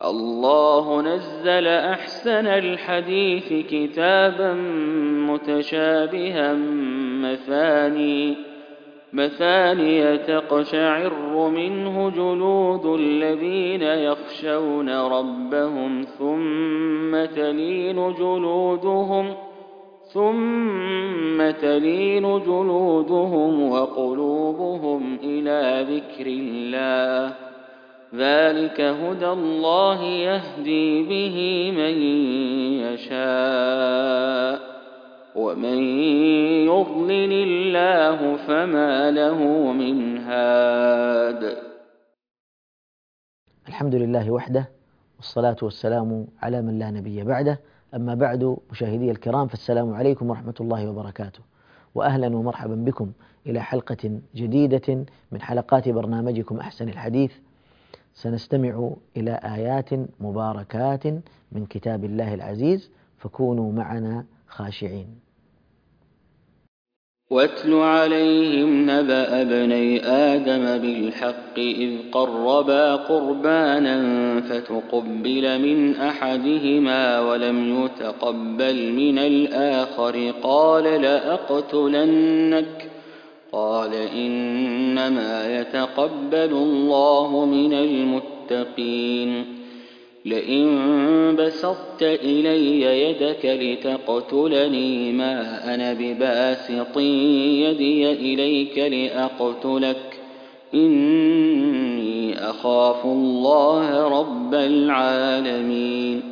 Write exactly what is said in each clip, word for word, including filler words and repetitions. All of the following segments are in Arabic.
الله نزل أحسن الحديث كتابا متشابها مثاني مثانية تقشعر منه جلود الذين يخشون ربهم ثم تلين جلودهم ثم تلين جلودهم وقلوبهم إلى ذكر الله ذلك هدى الله يهدي به من يشاء ومن يضلل الله فما له من هاد. الحمد لله وحده والصلاة والسلام على من لا نبي بعده. أما بعد، مشاهدي الكرام، فالسلام عليكم ورحمة الله وبركاته، وأهلا ومرحبا بكم إلى حلقة جديدة من حلقات برنامجكم أحسن الحديث. سنستمع إلى آيات مباركات من كتاب الله العزيز، فكونوا معنا خاشعين. واتل عليهم نبأ ابني آدم بالحق إذ قربا قربانا فتقبل من أحدهما ولم يتقبل من الآخر قال لأقتلنك قال إنما يتقبل الله من المتقين لئن بسطت إلي يدك لتقتلني ما أنا بباسط يدي إليك لأقتلك إني أخاف الله رب العالمين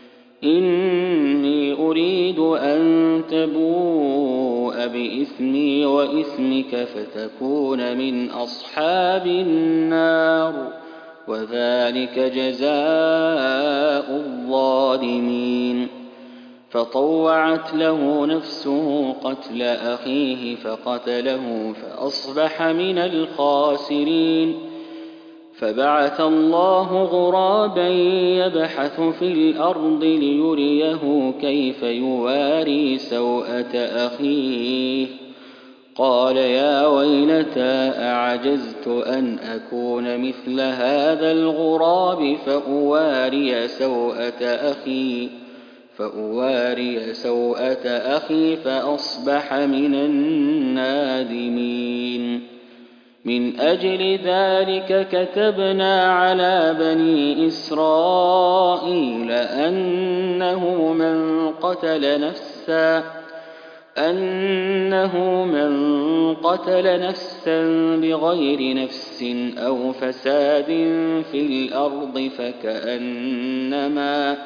إني أريد أن تبوء بإثمي وإثمك فتكون من أصحاب النار وذلك جزاء الظالمين. فطوعت له نفسه قتل أخيه فقتله فأصبح من الخاسرين. فبعث الله غرابا يبحث في الأرض ليريه كيف يواري سوءة أخيه قال يا ويلتى أعجزت أن أكون مثل هذا الغراب فأواري سوءة أخي فأواري سوءة أخي فأصبح من النادمين. من أجل ذلك كتبنا على بني إسرائيل أنه من قتل نفسا أنه من قتل نفسا بغير نفس أو فساد في الأرض فكأنما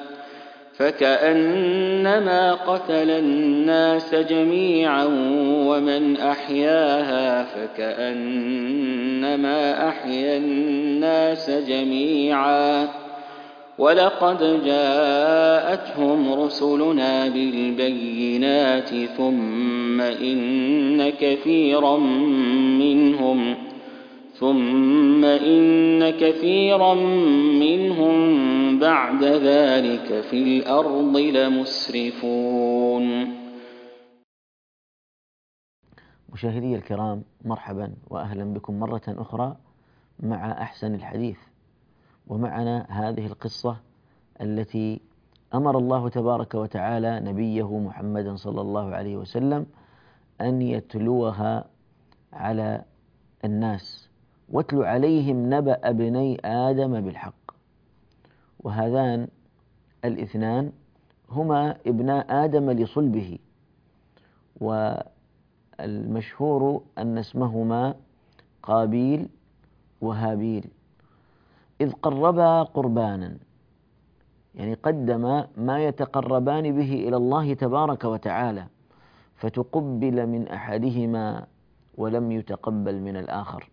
فكأنما قتل الناس جميعا ومن أحياها فكأنما أحيا الناس جميعا ولقد جاءتهم رسلنا بالبينات ثم إن كثيرا منهم ثم إن كثيرا منهم بعد ذلك في الأرض لمسرفون. مشاهدي الكرام، مرحبا وأهلا بكم مرة أخرى مع أحسن الحديث، ومعنا هذه القصة التي أمر الله تبارك وتعالى نبيه محمدا صلى الله عليه وسلم أن يتلوها على الناس. واتل عليهم نبأ ابني آدم بالحق. وهذان الاثنان هما ابناء آدم لصلبه، والمشهور أن اسمهما قابيل وهابيل. إذ قربا قربانا، يعني قدم ما يتقربان به إلى الله تبارك وتعالى، فتقبل من أحدهما ولم يتقبل من الآخر.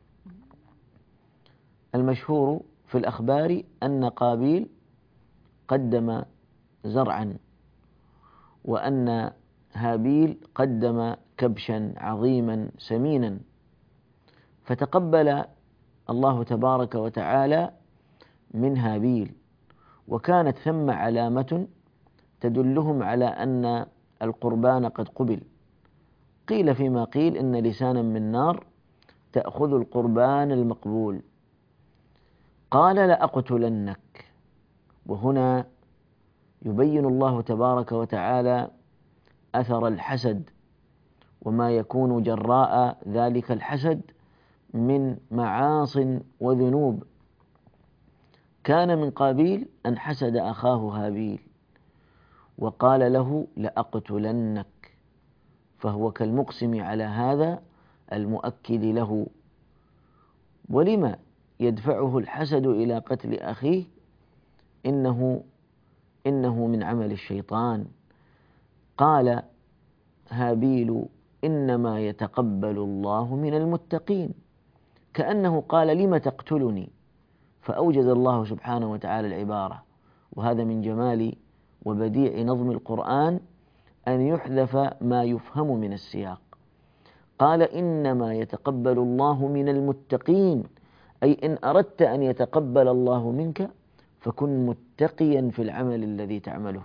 المشهور في الأخبار أن قابيل قدم زرعا، وأن هابيل قدم كبشا عظيما سمينا، فتقبل الله تبارك وتعالى من هابيل، وكانت ثم علامة تدلهم على أن القربان قد قبل. قيل فيما قيل إن لسانا من نار تأخذ القربان المقبول. قال لأقتلنك، وهنا يبين الله تبارك وتعالى أثر الحسد وما يكون جراء ذلك الحسد من معاص وذنوب. كان من قابيل أن حسد أخاه هابيل وقال له لأقتلنك، فهو كالمقسم على هذا المؤكد له. ولما يدفعه الحسد إلى قتل أخيه؟ إنه إنه من عمل الشيطان. قال هابيل إنما يتقبل الله من المتقين، كأنه قال لم تقتلني، فأوجد الله سبحانه وتعالى العبارة. وهذا من جمال وبديع نظم القرآن أن يحذف ما يفهم من السياق. قال إنما يتقبل الله من المتقين، أي إن أردت أن يتقبل الله منك فكن متقيا في العمل الذي تعمله.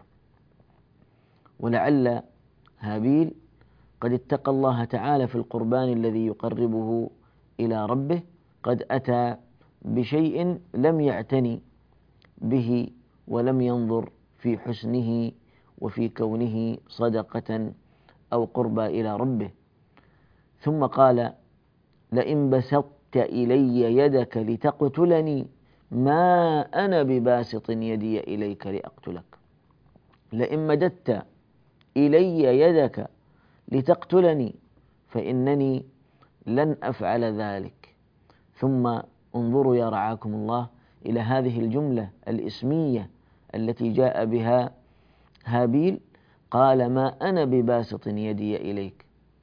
ولعل هابيل قد اتقى الله تعالى في القربان الذي يقربه إلى ربه، قد أتى بشيء لم يعتني به ولم ينظر في حسنه وفي كونه صدقة أو قربى إلى ربه. ثم قال لئن بسطت إلي يدك لتقتلني ما أنا بباسط يدي إليك لأقتلك. لئن مددت إلي يدك لتقتلني فإنني لن أفعل ذلك. ثم انظروا يا رعاكم الله إلى هذه الجملة الإسمية التي جاء بها هابيل، قال ما أنا بباسط يدي إليك،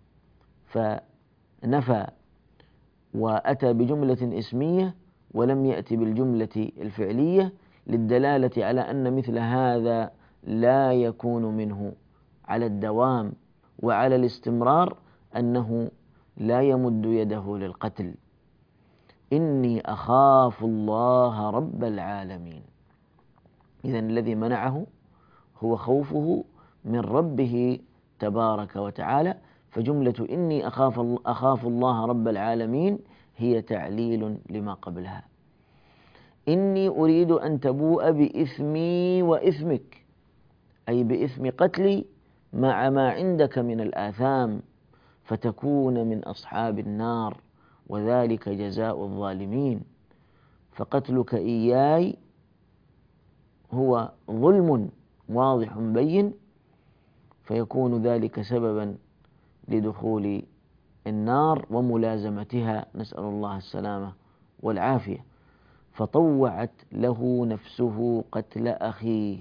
فنفى وأتى بجملة اسمية ولم يأتي بالجملة الفعلية للدلالة على أن مثل هذا لا يكون منه على الدوام وعلى الاستمرار، أنه لا يمد يده للقتل. إني أخاف الله رب العالمين. إذن الذي منعه هو خوفه من ربه تبارك وتعالى. فجملة إني أخاف أخاف الله رب العالمين هي تعليل لما قبلها. إني أريد أن تبوء بإثمي وإثمك، أي بإثم قتلي مع ما عندك من الآثام، فتكون من أصحاب النار، وذلك جزاء الظالمين. فقتلك إياي هو ظلم واضح بين، فيكون ذلك سببا لدخول النار وملازمتها، نسأل الله السلامة والعافية. فطوعت له نفسه قتل أخيه.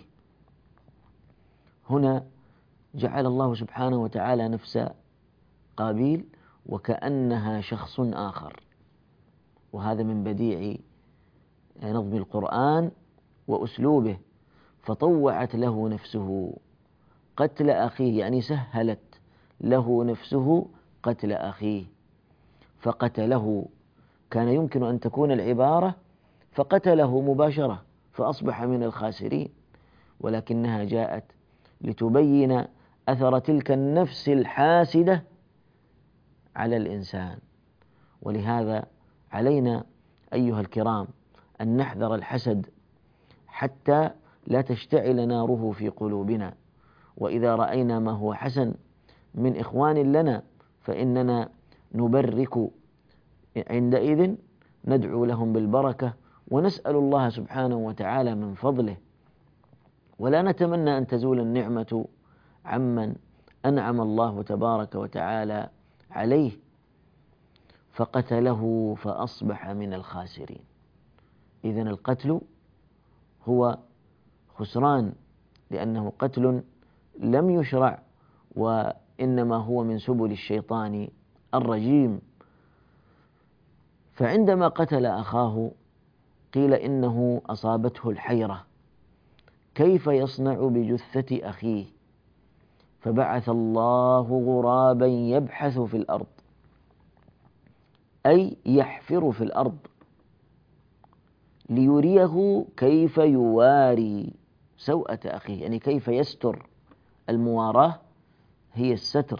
هنا جعل الله سبحانه وتعالى نفس قابيل وكأنها شخص آخر، وهذا من بديع نظم القرآن وأسلوبه. فطوعت له نفسه قتل أخيه، يعني سهلت له نفسه قتل أخيه فقتله. كان يمكن أن تكون العبارة فقتله مباشرة فأصبح من الخاسرين، ولكنها جاءت لتبين أثر تلك النفس الحاسدة على الإنسان. ولهذا علينا أيها الكرام أن نحذر الحسد حتى لا تشتعل ناره في قلوبنا. وإذا رأينا ما هو حسن من إخوان لنا فإننا نبرك عندئذ، ندعو لهم بالبركة ونسأل الله سبحانه وتعالى من فضله، ولا نتمنى أن تزول النعمة عمن أنعم الله تبارك وتعالى عليه. فقتله فأصبح من الخاسرين. إذن القتل هو خسران، لأنه قتل لم يشرع، وإنما هو من سبل الشيطان الرجيم. فعندما قتل أخاه قيل إنه أصابته الحيرة، كيف يصنع بجثة أخيه؟ فبعث الله غرابا يبحث في الأرض، أي يحفر في الأرض، ليريه كيف يواري سوءة أخيه، يعني كيف يستر. المواراة هي الستر.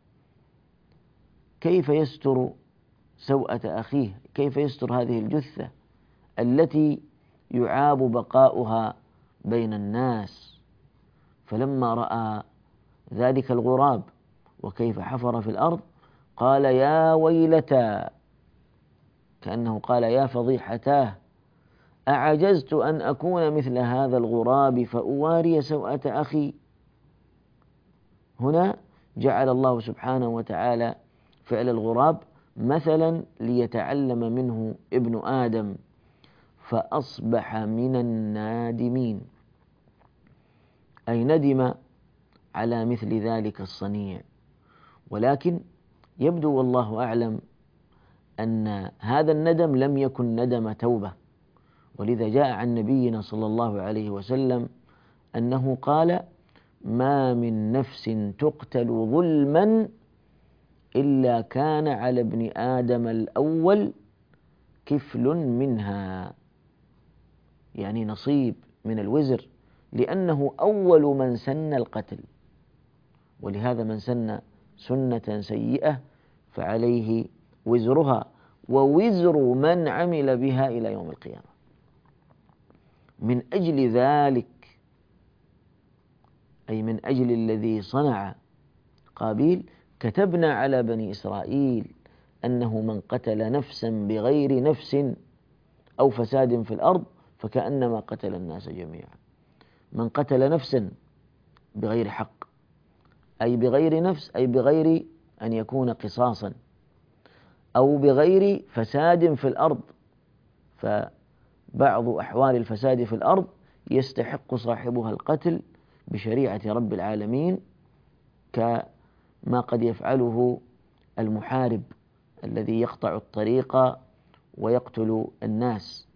كيف يستر سوءة أخيه؟ كيف يستر هذه الجثة التي يعاب بقاؤها بين الناس، فلما رأى ذلك الغراب وكيف حفر في الأرض قال يا ويلتى، كأنه قال يا فضيحتاه، أعجزت أن أكون مثل هذا الغراب فأواري سوءة أخي. هنا جعل الله سبحانه وتعالى فعل الغراب مثلا ليتعلم منه ابن آدم، فأصبح من النادمين، أي ندم على مثل ذلك الصنيع. ولكن يبدو والله أعلم أن هذا الندم لم يكن ندم توبة، ولذا جاء عن نبينا صلى الله عليه وسلم أنه قال ما من نفس تقتل ظلما إلا كان على ابن آدم الأول كفل منها، يعني نصيب من الوزر، لأنه أول من سن القتل، ولهذا من سن سنة سيئة فعليه وزرها ووزر من عمل بها إلى يوم القيامة. من أجل ذلك، أي من أجل الذي صنع قابيل، كتبنا على بني إسرائيل أنه من قتل نفسا بغير نفس أو فساد في الأرض فكأنما قتل الناس جميعا. من قتل نفسا بغير حق، أي بغير نفس، أي بغير أن يكون قصاصا، أو بغير فساد في الأرض، فبعض أحوال الفساد في الأرض يستحق صاحبها القتل بشريعة رب العالمين، كما قد يفعله المحارب الذي يقطع الطريق ويقتل الناس،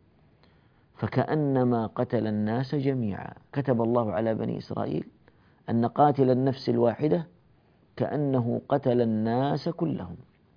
فكأنما قتل الناس جميعا. كتب الله على بني إسرائيل أن قاتل النفس الواحدة كأنه قتل الناس كلهم،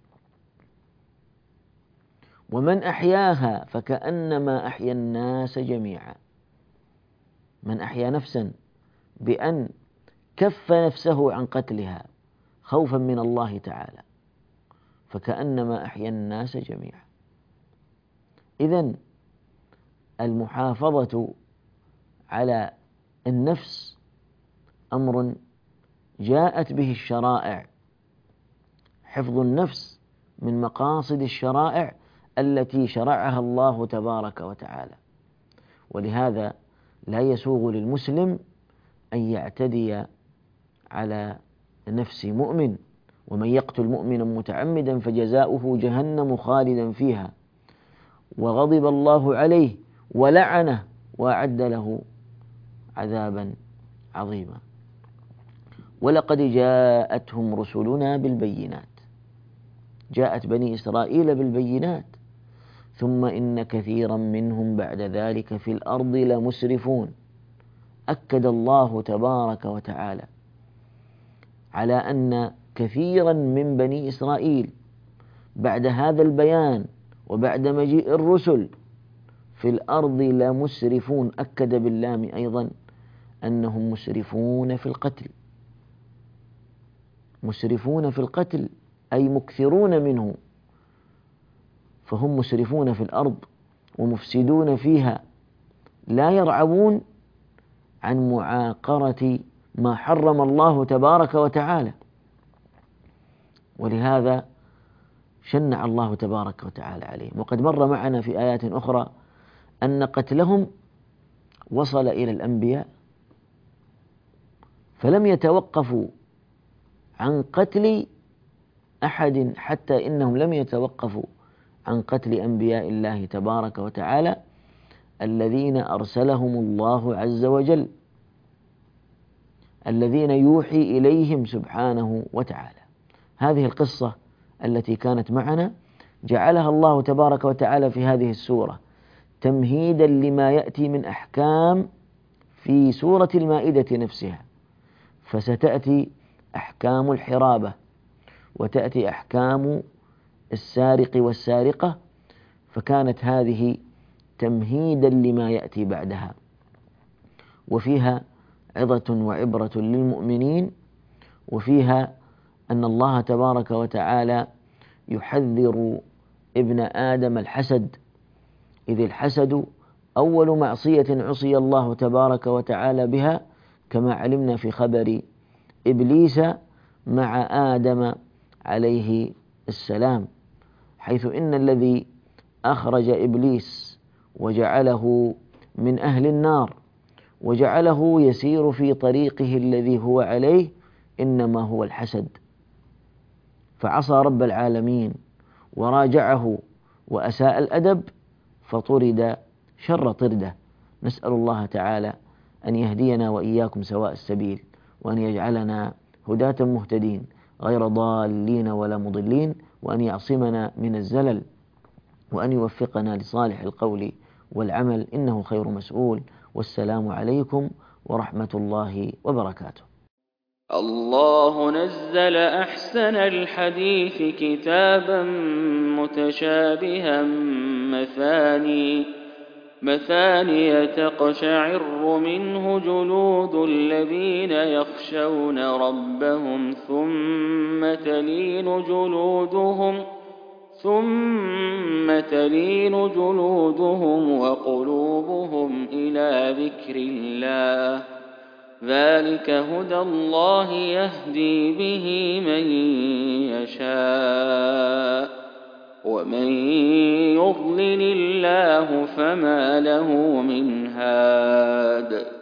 ومن أحياها فكأنما أحيا الناس جميعا. من أحيا نفسا بأن كف نفسه عن قتلها خوفا من الله تعالى فكأنما أحيا الناس جميعا. إذن المحافظة على النفس أمر جاءت به الشرائع، حفظ النفس من مقاصد الشرائع التي شرعها الله تبارك وتعالى، ولهذا لا يسوغ للمسلم أن يعتدي على نفس مؤمن، ومن يقتل مؤمنا متعمدا فجزاؤه جهنم خالدا فيها وغضب الله عليه ولعنه وأعد له عذابا عظيما. ولقد جاءتهم رسلنا بالبينات، جاءت بني إسرائيل بالبينات، ثم إن كثيرا منهم بعد ذلك في الأرض لمسرفون. أكد الله تبارك وتعالى على أن كثيرا من بني إسرائيل بعد هذا البيان وبعد مجيء الرسل في الأرض لمسرفون، أكد باللام أيضا أنهم مسرفون في القتل، مسرفون في القتل أي مكثرون منه، فهم مسرفون في الأرض ومفسدون فيها، لا يرعبون عن معاقرة ما حرم الله تبارك وتعالى. ولهذا شنع الله تبارك وتعالى عليهم. وقد مر معنا في آيات أخرى أن قتلهم وصل إلى الأنبياء فلم يتوقفوا عن قتل أحد، حتى إنهم لم يتوقفوا عن قتل أنبياء الله تبارك وتعالى الذين أرسلهم الله عز وجل، الذين يوحي إليهم سبحانه وتعالى. هذه القصة التي كانت معنا جعلها الله تبارك وتعالى في هذه السورة تمهيدا لما يأتي من أحكام في سورة المائدة نفسها، فستأتي أحكام الحرابة، وتأتي أحكام السارق والسارقة، فكانت هذه تمهيدا لما يأتي بعدها، وفيها عظة وعبرة للمؤمنين، وفيها أن الله تبارك وتعالى يحذر ابن آدم الحسد، إذ الحسد أول معصية عصي الله تبارك وتعالى بها كما علمنا في خبر إبليس مع آدم عليه السلام، حيث إن الذي أخرج إبليس وجعله من أهل النار وجعله يسير في طريقه الذي هو عليه إنما هو الحسد، فعصى رب العالمين وراجعه وأساء الأدب فطرد شر طردة. نسأل الله تعالى أن يهدينا وإياكم سواء السبيل، وأن يجعلنا هداة مهتدين غير ضالين ولا مضلين، وأن يعصمنا من الزلل، وأن يوفقنا لصالح القول والعمل، إنه خير مسؤول. والسلام عليكم ورحمة الله وبركاته. الله نزل أحسن الحديث كتابا متشابها مثاني مثانية تقشعر منه جلود الذين يخشون ربهم ثم تلين جلودهم ثم تلين جلودهم وقلوبهم إلى ذكر الله، ذلك هدى الله يهدي به من يشاء، ومن يضلل الله فما له من هاد.